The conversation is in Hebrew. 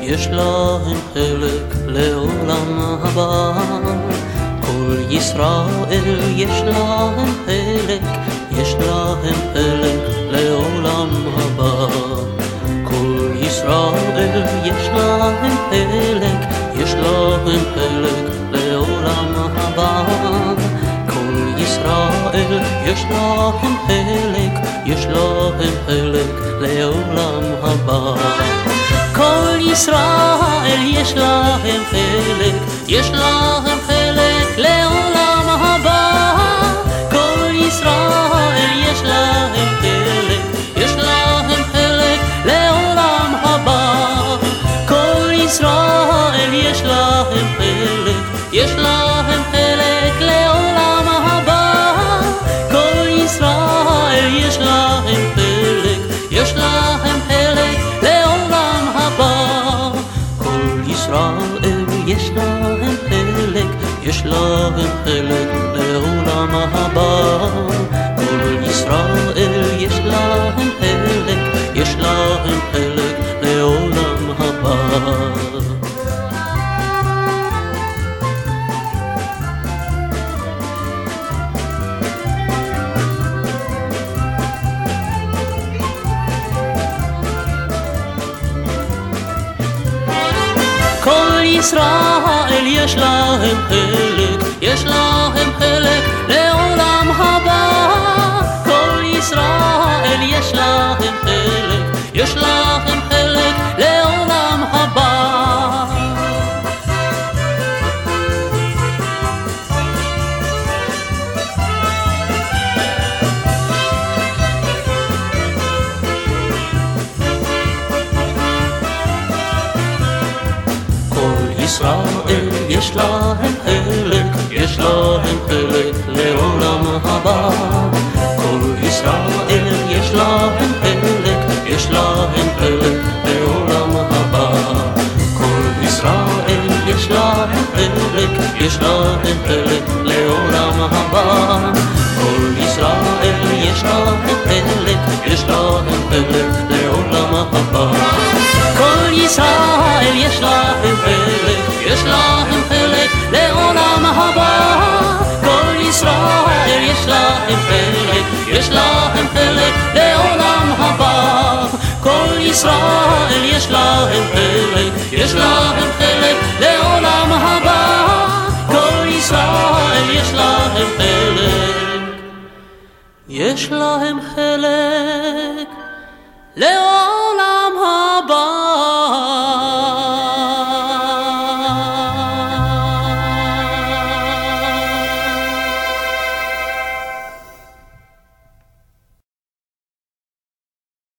יש להם חלק לעולם הבא. כל ישראל יש להם חלק, יש להם חלק לעולם הבא. כל ישראל יש להם חלק, יש להם חלק לעולם הבא. כל ישראל יש להם חלק, יש להם חלק לעולם הבא. כל ישראל יש להם חלק, יש להם חלק לעולם הבא. כל ישראל יש להם חלק, יש להם חלק לעולם הבא. כל ישראל יש להם חלק, יש להם חלק לעולם הבא. כל ישראל יש להם חלק, יש להם חלק לעולם הבא. כל ישראל יש להם חלק, יש להם חלק לעולם הבא. כל ישראל יש להם חלק, יש להם חלק לעולם הבא. כל ישראל יש להם חלק, יש להם חלק לעולם הבא. כל ישראל יש להם חלק, יש להם חלק לעולם הבא. ישראל יש להם חלק, יש להם חלק לעולם הבא. כל ישראל יש להם חלק, יש להם חלק לעולם הבא. כל ישראל יש להם חלק, יש להם חלק לעולם הבא. כל ישראל יש להם חלק, יש להם חלק לעולם הבא. כל ישראל יש להם חלק, יש להם חלק לעולם הבא. כל ישראל יש להם חלק, יש להם חלק לעולם הבא. כל ישראל יש להם חלק, יש להם חלק לעולם הבא. כל ישראל יש להם חלק, יש להם חלק לעולם